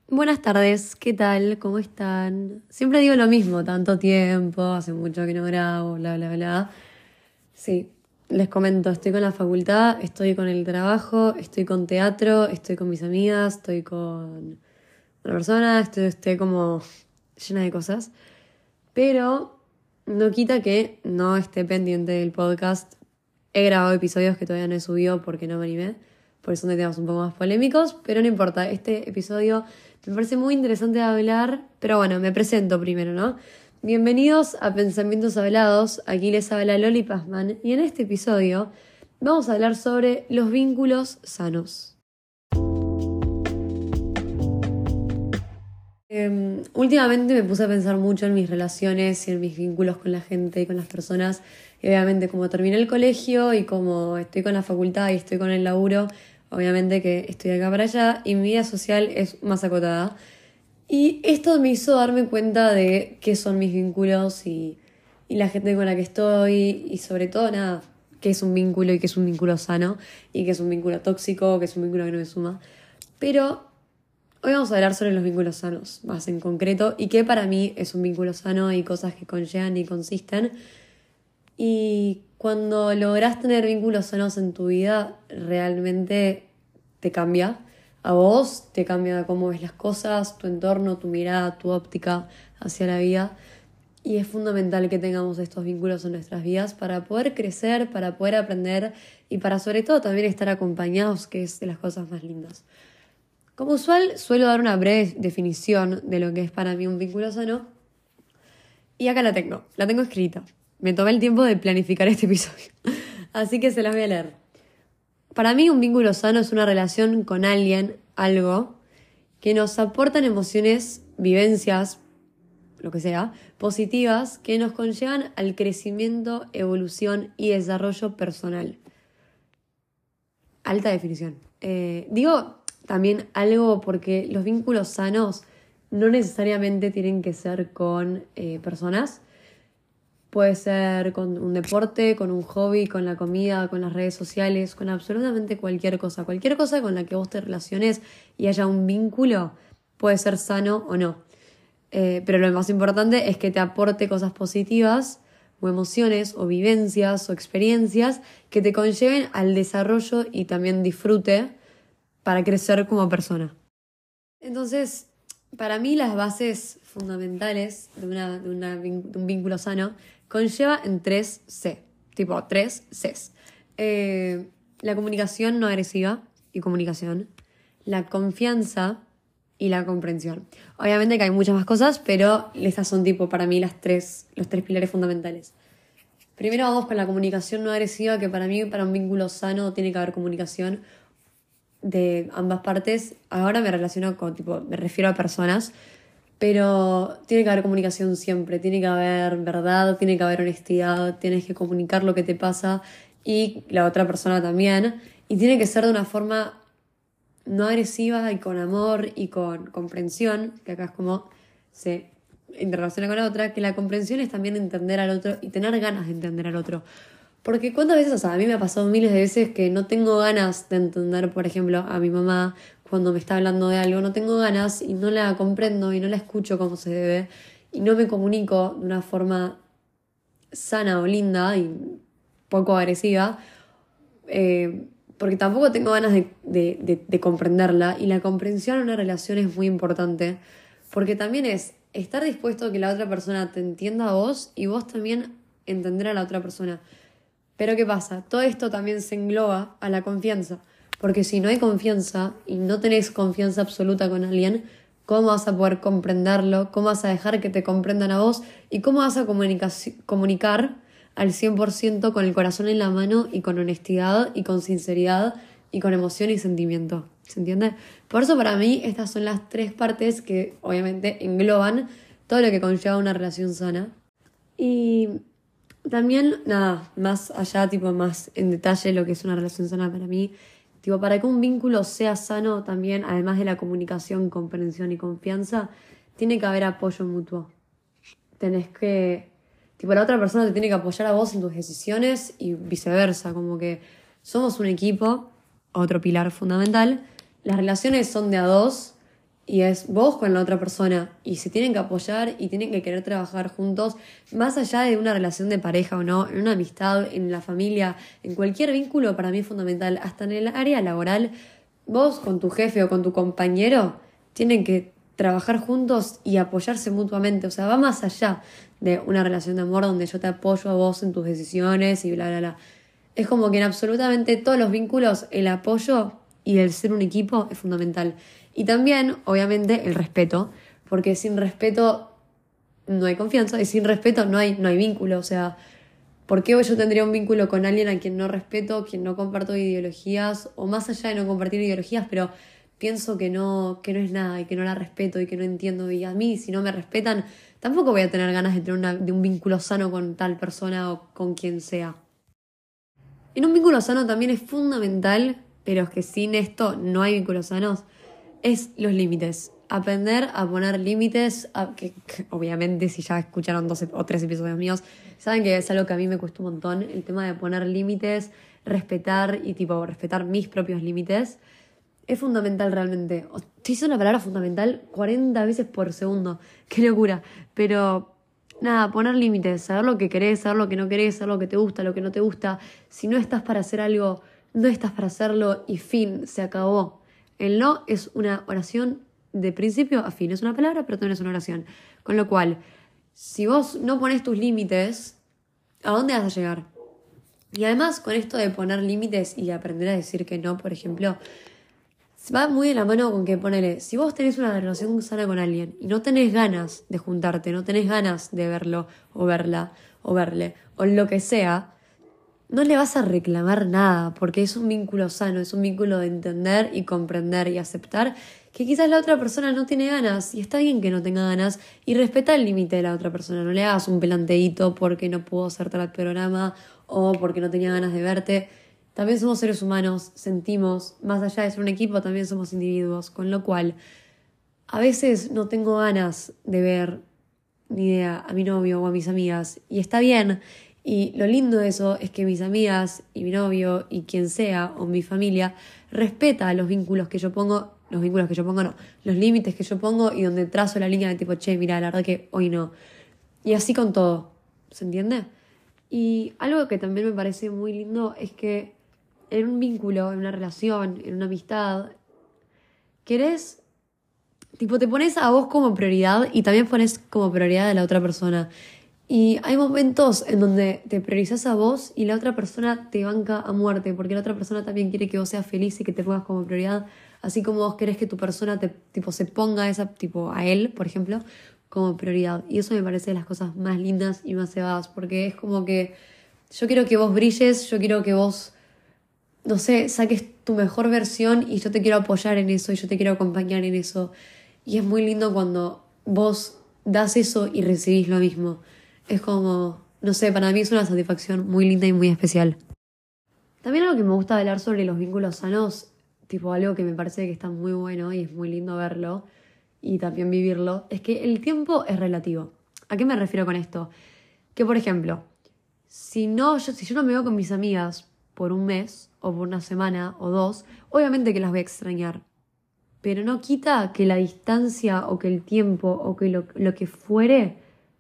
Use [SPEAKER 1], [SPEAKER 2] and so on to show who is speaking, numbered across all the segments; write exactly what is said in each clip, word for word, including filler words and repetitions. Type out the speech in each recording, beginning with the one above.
[SPEAKER 1] Buenas tardes, ¿qué tal? ¿Cómo están? Siempre digo lo mismo, tanto tiempo, hace mucho que no grabo, bla, bla, bla. Sí, les comento, estoy con la facultad, estoy con el trabajo, estoy con teatro, estoy con mis amigas, estoy con una persona, estoy, estoy como llena de cosas. Pero no quita que no esté pendiente del podcast. He grabado episodios que todavía no he subido porque no me animé, por eso son de temas un poco más polémicos, pero no importa, este episodio me parece muy interesante de hablar, pero bueno, me presento primero, ¿no? Bienvenidos a Pensamientos Hablados, aquí les habla Loli Pazman, y en este episodio vamos a hablar sobre los vínculos sanos. Eh, últimamente me puse a pensar mucho en mis relaciones y en mis vínculos con la gente y con las personas. Y obviamente como terminé el colegio y como estoy con la facultad y estoy con el laburo, obviamente que estoy acá para allá y mi vida social es más acotada. Y esto me hizo darme cuenta de qué son mis vínculos y, y la gente con la que estoy y sobre todo nada, qué es un vínculo y qué es un vínculo sano y qué es un vínculo tóxico, qué es un vínculo que no me suma. Pero hoy vamos a hablar sobre los vínculos sanos, más en concreto, y qué para mí es un vínculo sano y cosas que conllevan y consisten. Y cuando lográs tener vínculos sanos en tu vida, realmente te cambia. A vos te cambia cómo ves las cosas, tu entorno, tu mirada, tu óptica hacia la vida. Y es fundamental que tengamos estos vínculos en nuestras vidas para poder crecer, para poder aprender y para sobre todo también estar acompañados, que es de las cosas más lindas. Como usual, suelo dar una breve definición de lo que es para mí un vínculo sano. Y acá la tengo, la tengo escrita. Me tomé el tiempo de planificar este episodio. Así que se las voy a leer. Para mí un vínculo sano es una relación con alguien, algo, que nos aportan emociones, vivencias, lo que sea, positivas, que nos conllevan al crecimiento, evolución y desarrollo personal. Alta definición. Eh, digo también algo porque los vínculos sanos no necesariamente tienen que ser con eh, personas. Puede ser con un deporte, con un hobby, con la comida, con las redes sociales, con absolutamente cualquier cosa. Cualquier cosa con la que vos te relaciones y haya un vínculo puede ser sano o no. Eh, pero lo más importante es que te aporte cosas positivas o emociones o vivencias o experiencias que te conlleven al desarrollo y también disfrute para crecer como persona. Entonces, para mí las bases fundamentales de, una, de, una, de un vínculo sano conlleva en tres C, tipo tres Cs. Eh, la comunicación no agresiva y comunicación, la confianza y la comprensión. Obviamente que hay muchas más cosas, pero estas son tipo para mí las tres, los tres pilares fundamentales. Primero vamos con la comunicación no agresiva, que para mí, para un vínculo sano, tiene que haber comunicación de ambas partes. Ahora me relaciono con, tipo, me refiero a personas, pero tiene que haber comunicación siempre, tiene que haber verdad, tiene que haber honestidad, tienes que comunicar lo que te pasa y la otra persona también, y tiene que ser de una forma no agresiva y con amor y con comprensión, que acá es como se interrelaciona con la otra, que la comprensión es también entender al otro y tener ganas de entender al otro. Porque cuántas veces, o sea, a mí me ha pasado miles de veces que no tengo ganas de entender, por ejemplo, a mi mamá cuando me está hablando de algo, no tengo ganas y no la comprendo y no la escucho como se debe y no me comunico de una forma sana o linda y poco agresiva, eh, porque tampoco tengo ganas de, de, de, de comprenderla, y la comprensión en una relación es muy importante porque también es estar dispuesto a que la otra persona te entienda a vos y vos también entender a la otra persona. Pero ¿qué pasa? Todo esto también se engloba a la confianza. Porque si no hay confianza y no tenés confianza absoluta con alguien, ¿cómo vas a poder comprenderlo? ¿Cómo vas a dejar que te comprendan a vos? ¿Y cómo vas a comunica- comunicar al cien por ciento con el corazón en la mano y con honestidad y con sinceridad y con emoción y sentimiento? ¿Se entiende? Por eso para mí estas son las tres partes que obviamente engloban todo lo que conlleva una relación sana. Y también, nada, más allá, tipo, más en detalle lo que es una relación sana para mí, tipo, para que un vínculo sea sano también, además de la comunicación, comprensión y confianza, tiene que haber apoyo mutuo. Tenés que, tipo, la otra persona te tiene que apoyar a vos en tus decisiones y viceversa, como que somos un equipo, otro pilar fundamental. Las relaciones son de a dos y es vos con la otra persona, y se tienen que apoyar y tienen que querer trabajar juntos, más allá de una relación de pareja o no, en una amistad, en la familia, en cualquier vínculo. Para mí es fundamental, hasta en el área laboral, vos con tu jefe o con tu compañero tienen que trabajar juntos y apoyarse mutuamente. O sea, va más allá de una relación de amor donde yo te apoyo a vos en tus decisiones y bla, bla, bla. Es como que en absolutamente todos los vínculos el apoyo y el ser un equipo es fundamental. Y también, obviamente, el respeto, porque sin respeto no hay confianza y sin respeto no hay, no hay vínculo. O sea, ¿por qué yo tendría un vínculo con alguien a quien no respeto, quien no comparto ideologías, o más allá de no compartir ideologías, pero pienso que no, que no es nada y que no la respeto y que no entiendo? Y a mí, si no me respetan, tampoco voy a tener ganas de tener una, de un vínculo sano con tal persona o con quien sea. En un vínculo sano también es fundamental, pero es que sin esto no hay vínculos sanos, es los límites. Aprender a poner límites, a, que, que obviamente si ya escucharon dos o tres episodios míos, saben que es algo que a mí me cuesta un montón, el tema de poner límites, respetar y tipo respetar mis propios límites. Es fundamental realmente. Te hice una palabra fundamental cuarenta veces por segundo. Qué locura. Pero nada, poner límites, saber lo que querés, saber lo que no querés, saber lo que te gusta, lo que no te gusta. Si no estás para hacer algo, no estás para hacerlo y fin, se acabó. El no es una oración de principio a fin. Es una palabra, pero también es una oración. Con lo cual, si vos no pones tus límites, ¿a dónde vas a llegar? Y además, con esto de poner límites y aprender a decir que no, por ejemplo, va muy de la mano con que, ponele, si vos tenés una relación sana con alguien y no tenés ganas de juntarte, no tenés ganas de verlo o verla o verle o lo que sea, no le vas a reclamar nada, porque es un vínculo sano, es un vínculo de entender y comprender y aceptar que quizás la otra persona no tiene ganas, y está bien que no tenga ganas, y respeta el límite de la otra persona. No le hagas un pelanteíto porque no pudo hacer tal programa o porque no tenía ganas de verte. También somos seres humanos, sentimos, más allá de ser un equipo, también somos individuos, con lo cual a veces no tengo ganas de ver ni idea a mi novio o a mis amigas, y está bien. Y lo lindo de eso es que mis amigas y mi novio y quien sea o mi familia respeta los vínculos que yo pongo, los vínculos que yo pongo no, los límites que yo pongo, y donde trazo la línea de tipo, che, mira, la verdad que hoy no. Y así con todo, ¿se entiende? Y algo que también me parece muy lindo es que en un vínculo, en una relación, en una amistad, querés, tipo, te pones a vos como prioridad y también pones como prioridad a la otra persona. Y hay momentos en donde te priorizas a vos y la otra persona te banca a muerte, porque la otra persona también quiere que vos seas feliz y que te pongas como prioridad, así como vos querés que tu persona te, tipo, se ponga esa, tipo, a él, por ejemplo, como prioridad. Y eso me parece de las cosas más lindas y más cebadas, porque es como que yo quiero que vos brilles, yo quiero que vos, no sé, saques tu mejor versión y yo te quiero apoyar en eso y yo te quiero acompañar en eso. Y es muy lindo cuando vos das eso y recibís lo mismo. Es como, no sé, para mí es una satisfacción muy linda y muy especial. También algo que me gusta hablar sobre los vínculos sanos, tipo algo que me parece que está muy bueno y es muy lindo verlo y también vivirlo, es que el tiempo es relativo. ¿A qué me refiero con esto? Que, por ejemplo, si, no, yo, si yo no me veo con mis amigas por un mes o por una semana o dos, obviamente que las voy a extrañar. Pero no quita que la distancia o que el tiempo o que lo, lo que fuere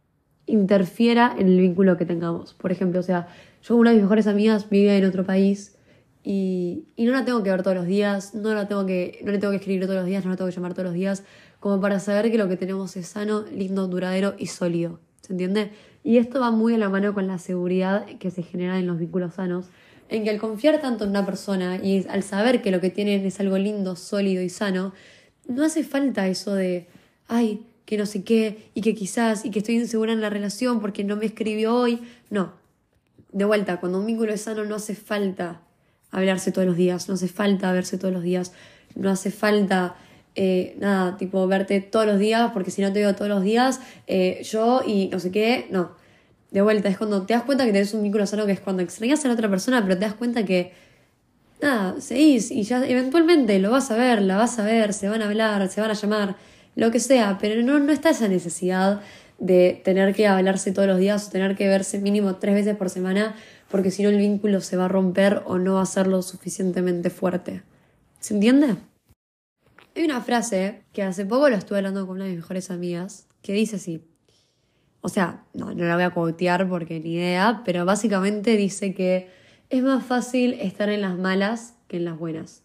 [SPEAKER 1] interfiera en el vínculo que tengamos. Por ejemplo, o sea, yo una de mis mejores amigas vive en otro país y, y no la tengo que ver todos los días, no la tengo que, no le tengo que escribir todos los días, no la tengo que llamar todos los días, como para saber que lo que tenemos es sano, lindo, duradero y sólido. ¿Se entiende? Y esto va muy a la mano con la seguridad que se genera en los vínculos sanos, en que al confiar tanto en una persona y al saber que lo que tienen es algo lindo, sólido y sano, no hace falta eso de, ay, que no sé qué, y que quizás, y que estoy insegura en la relación porque no me escribió hoy. No. De vuelta, cuando un vínculo es sano no hace falta hablarse todos los días, no hace falta verse todos los días, no hace falta, eh, nada, tipo, verte todos los días, porque si no te veo todos los días, eh, yo y no sé qué, no. De vuelta, es cuando te das cuenta que tenés un vínculo sano, que es cuando extrañas a la otra persona, pero te das cuenta que, nada, seguís y ya eventualmente lo vas a ver, la vas a ver, se van a hablar, se van a llamar, lo que sea, pero no, no está esa necesidad de tener que hablarse todos los días o tener que verse mínimo tres veces por semana, porque si no el vínculo se va a romper o no va a ser lo suficientemente fuerte. ¿Se entiende? Hay una frase que hace poco lo estuve hablando con una de mis mejores amigas, que dice así. O sea, no, no la voy a quotear porque ni idea, pero básicamente dice que es más fácil estar en las malas que en las buenas.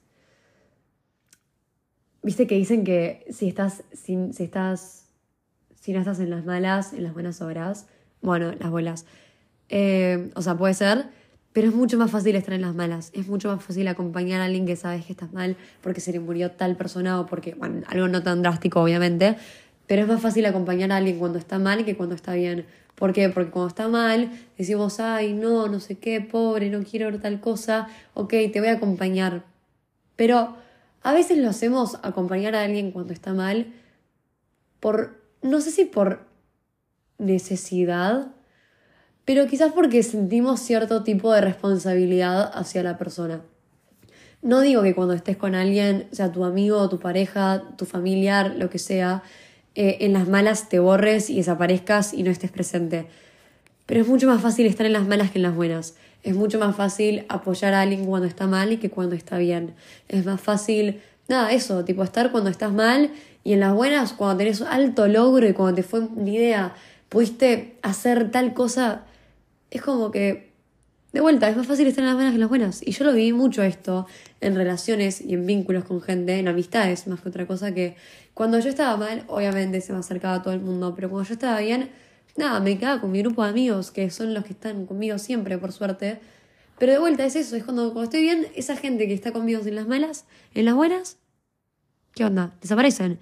[SPEAKER 1] Viste que dicen que si estás, si, si estás, si no estás en las malas, en las buenas obras, bueno, las buenas. Eh, o sea, puede ser, pero es mucho más fácil estar en las malas. Es mucho más fácil acompañar a alguien que sabes que estás mal porque se le murió tal persona o porque, bueno, algo no tan drástico, obviamente. Pero es más fácil acompañar a alguien cuando está mal que cuando está bien. ¿Por qué? Porque cuando está mal decimos, ay, no, no sé qué, pobre, no quiero ver tal cosa. Ok, te voy a acompañar. Pero a veces lo hacemos acompañar a alguien cuando está mal por, no sé si por necesidad, pero quizás porque sentimos cierto tipo de responsabilidad hacia la persona. No digo que cuando estés con alguien, sea tu amigo, tu pareja, tu familiar, lo que sea, eh, en las malas te borres y desaparezcas y no estés presente. Pero es mucho más fácil estar en las malas que en las buenas. Es mucho más fácil apoyar a alguien cuando está mal y que cuando está bien. Es más fácil, nada, eso, tipo estar cuando estás mal y en las buenas cuando tenés alto logro y cuando te fue una idea, pudiste hacer tal cosa. Es como que, de vuelta, es más fácil estar en las malas que en las buenas. Y yo lo viví mucho esto en relaciones y en vínculos con gente, en amistades, más que otra cosa que cuando yo estaba mal, obviamente se me acercaba a todo el mundo, pero cuando yo estaba bien, nada, me quedaba con mi grupo de amigos, que son los que están conmigo siempre, por suerte. Pero de vuelta es eso, es cuando, cuando estoy bien, esa gente que está conmigo en las malas, en las buenas, ¿qué onda? Desaparecen.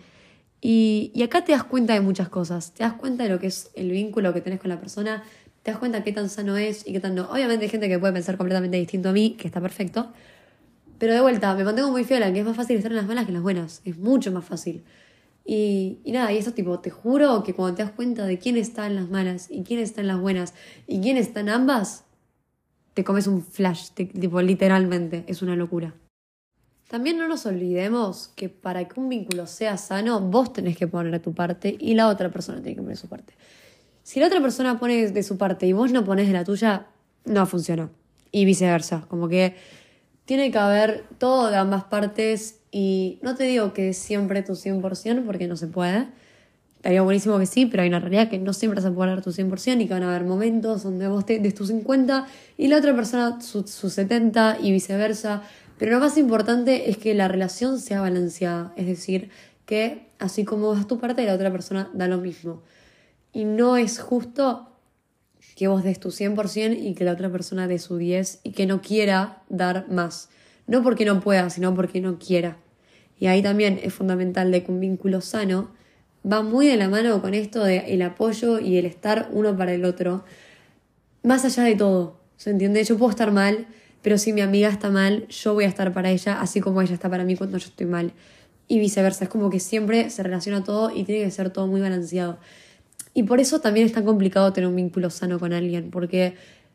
[SPEAKER 1] Y, y acá te das cuenta de muchas cosas. Te das cuenta de lo que es el vínculo que tenés con la persona, te das cuenta qué tan sano es y qué tan no. Obviamente hay gente que puede pensar completamente distinto a mí, que está perfecto. Pero de vuelta, me mantengo muy fiel a que es más fácil estar en las malas que en las buenas. Es mucho más fácil. Y, y nada, y eso tipo, te juro que cuando te das cuenta de quién está en las malas y quién está en las buenas y quién está en ambas, te comes un flash, te, tipo, literalmente, es una locura. También no nos olvidemos que para que un vínculo sea sano, vos tenés que poner tu parte y la otra persona tiene que poner su parte. Si la otra persona pone de su parte y vos no pones de la tuya, no funciona. Y viceversa, como que tiene que haber todo de ambas partes y no te digo que siempre tu cien por ciento porque no se puede. Estaría buenísimo que sí, pero hay una realidad que no siempre se puede dar tu cien por ciento y que van a haber momentos donde vos te des tu cincuenta y la otra persona su, su setenta y viceversa. Pero lo más importante es que la relación sea balanceada, es decir, que así como das tu parte, la otra persona da lo mismo. Y no es justo que vos des tu cien por ciento y que la otra persona dé su diez y que no quiera dar más. No porque no pueda, sino porque no quiera. Y ahí también es fundamental de que un vínculo sano va muy de la mano con esto del apoyo y el estar uno para el otro. Más allá de todo, ¿se entiende? Yo puedo estar mal, pero si mi amiga está mal, yo voy a estar para ella, así como ella está para mí cuando yo estoy mal. Y viceversa, es como que siempre se relaciona todo y tiene que ser todo muy balanceado. Y por eso también es tan complicado tener un vínculo sano con alguien, porque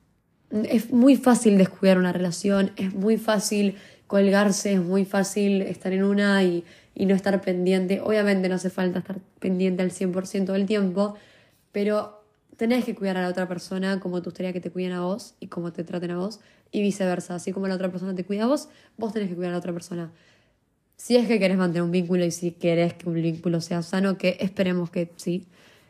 [SPEAKER 1] es muy fácil descuidar una relación, es muy fácil colgarse, es muy fácil estar en una y, y no estar pendiente. Obviamente no hace falta estar pendiente al cien por ciento del tiempo, pero tenés que cuidar a la otra persona como te gustaría que te cuiden a vos y como te traten a vos, y viceversa. Así como la otra persona te cuida a vos, vos tenés que cuidar a la otra persona. Si es que querés mantener un vínculo y si querés que un vínculo sea sano, que esperemos que sí.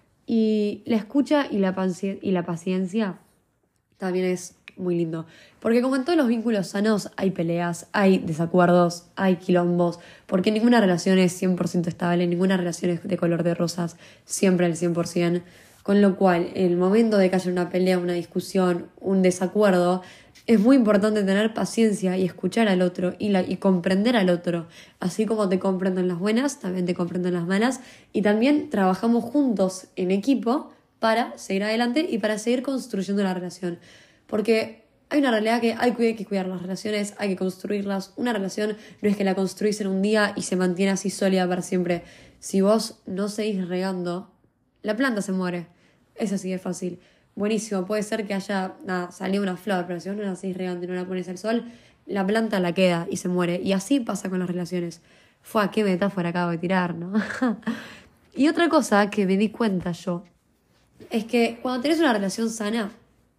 [SPEAKER 1] Y la escucha y la, paci- y la paciencia también es muy lindo. Porque como en todos los vínculos sanos hay peleas, hay desacuerdos, hay quilombos. Porque ninguna relación es cien por ciento estable, ninguna relación es de color de rosas, siempre al cien por ciento. Con lo cual, en el momento de que haya una pelea, una discusión, un desacuerdo, es muy importante tener paciencia y escuchar al otro y, la, y comprender al otro. Así como te comprendo en las buenas, también te comprendo en las malas. Y también trabajamos juntos en equipo para seguir adelante y para seguir construyendo la relación. Porque hay una realidad que hay que cuidar las relaciones, hay que construirlas. Una relación no es que la construís en un día y se mantiene así sólida para siempre. Si vos no seguís regando, la planta se muere. Es así de fácil. Buenísimo, puede ser que haya nada, salido una flor, pero si vos no la seguís regando y no la pones al sol, la planta la queda y se muere. Y así pasa con las relaciones. Fue, qué metáfora acabo de tirar, ¿no? Y otra cosa que me di cuenta yo es que cuando tenés una relación sana,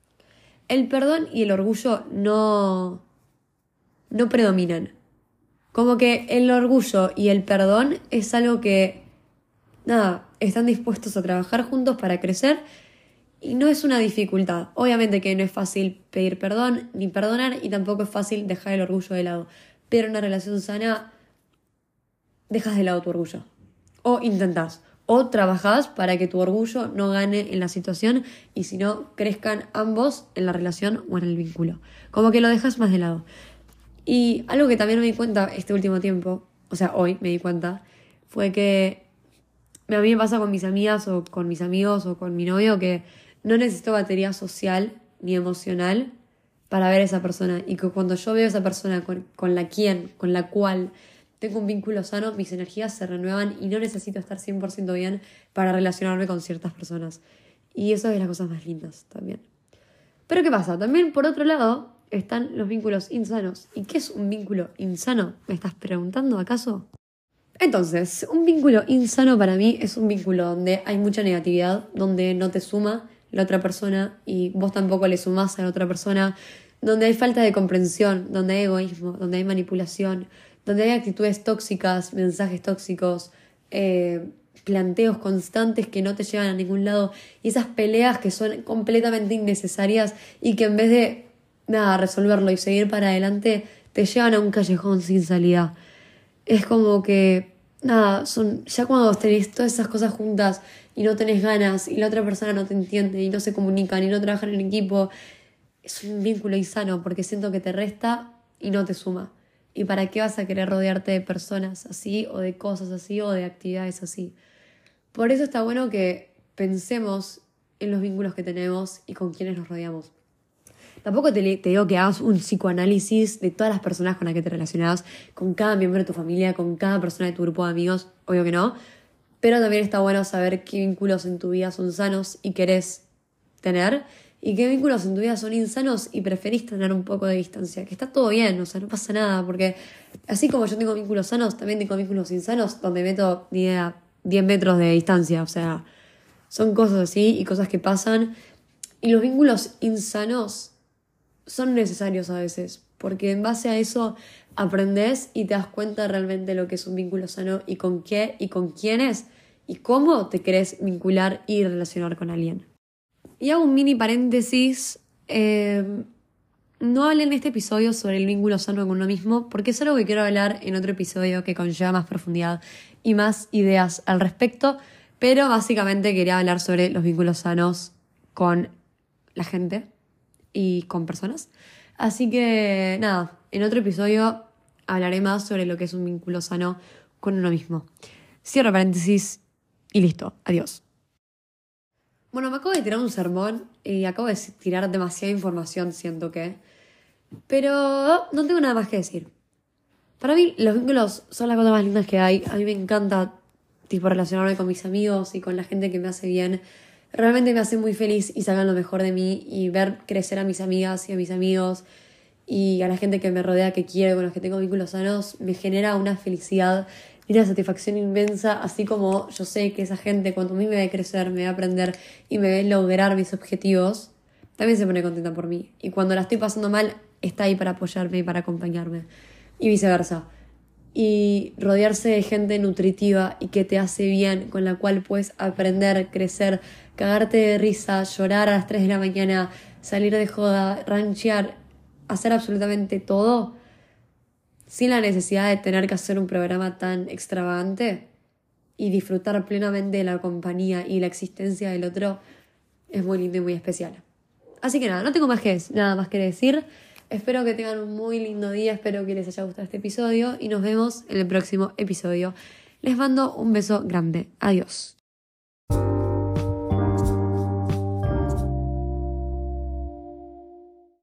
[SPEAKER 1] el perdón y el orgullo no, no predominan. Como que el orgullo y el perdón es algo que, nada, están dispuestos a trabajar juntos para crecer y no es una dificultad. Obviamente que no es fácil pedir perdón ni perdonar y tampoco es fácil dejar el orgullo de lado. Pero en una relación sana dejas de lado tu orgullo. O intentás. O trabajás para que tu orgullo no gane en la situación y si no, crezcan ambos en la relación o en el vínculo. Como que lo dejas más de lado. Y algo que también me di cuenta este último tiempo, o sea, hoy me di cuenta, fue que a mí me pasa con mis amigas o con mis amigos o con mi novio que no necesito batería social ni emocional para ver a esa persona. Y que cuando yo veo a esa persona con, con la quien, con la cual tengo un vínculo sano, mis energías se renuevan y no necesito estar cien por ciento bien para relacionarme con ciertas personas. Y eso es de las cosas más lindas también. Pero ¿qué pasa? También, por otro lado, están los vínculos insanos. ¿Y qué es un vínculo insano? ¿Me estás preguntando acaso? Entonces, un vínculo insano para mí es un vínculo donde hay mucha negatividad, donde no te suma la otra persona y vos tampoco le sumás a la otra persona, donde hay falta de comprensión, donde hay egoísmo, donde hay manipulación, donde hay actitudes tóxicas, mensajes tóxicos, eh, planteos constantes que no te llevan a ningún lado y esas peleas que son completamente innecesarias y que en vez de nada resolverlo y seguir para adelante te llevan a un callejón sin salida. Es como que nada, son ya cuando tenés todas esas cosas juntas y no tenés ganas y la otra persona no te entiende y no se comunican y no trabajan en equipo, es un vínculo insano porque siento que te resta y no te suma. ¿Y para qué vas a querer rodearte de personas así o de cosas así o de actividades así? Por eso está bueno que pensemos en los vínculos que tenemos y con quienes nos rodeamos. Tampoco te, te digo que hagas un psicoanálisis de todas las personas con las que te relacionas, con cada miembro de tu familia, con cada persona de tu grupo de amigos, obvio que no. Pero también está bueno saber qué vínculos en tu vida son sanos y querés tener y qué vínculos en tu vida son insanos y preferís tener un poco de distancia. Que está todo bien, o sea, no pasa nada, porque así como yo tengo vínculos sanos, también tengo vínculos insanos donde meto ni idea, diez metros de distancia, o sea, son cosas así y cosas que pasan. Y los vínculos insanos son necesarios a veces, porque en base a eso aprendes y te das cuenta realmente lo que es un vínculo sano y con qué y con quiénes y cómo te querés vincular y relacionar con alguien. Y hago un mini paréntesis, eh, no hablé en este episodio sobre el vínculo sano con uno mismo, porque es algo que quiero hablar en otro episodio que conlleva más profundidad y más ideas al respecto, pero básicamente quería hablar sobre los vínculos sanos con la gente y con personas. Así que nada, en otro episodio hablaré más sobre lo que es un vínculo sano con uno mismo. Cierro paréntesis y listo, adiós. Bueno, me acabo de tirar un sermón y acabo de tirar demasiada información, siento que. Pero no tengo nada más que decir. Para mí los vínculos son las cosas más lindas que hay. A mí me encanta tipo relacionarme con mis amigos y con la gente que me hace bien. Realmente me hace muy feliz y sacan lo mejor de mí y ver crecer a mis amigas y a mis amigos y a la gente que me rodea, que quiero, con los que tengo vínculos sanos, me genera una felicidad y una satisfacción inmensa, así como yo sé que esa gente cuando a mí me ve crecer, me ve aprender y me ve lograr mis objetivos, también se pone contenta por mí. Y cuando la estoy pasando mal, está ahí para apoyarme y para acompañarme. Y viceversa. Y rodearse de gente nutritiva y que te hace bien, con la cual puedes aprender, crecer, cagarte de risa, llorar a las tres de la mañana, salir de joda, ranchear, hacer absolutamente todo sin la necesidad de tener que hacer un programa tan extravagante y disfrutar plenamente de la compañía y la existencia del otro, es muy lindo y muy especial. Así que nada, no tengo más que, nada más que decir. Espero que tengan un muy lindo día, espero que les haya gustado este episodio y nos vemos en el próximo episodio. Les mando un beso grande. Adiós.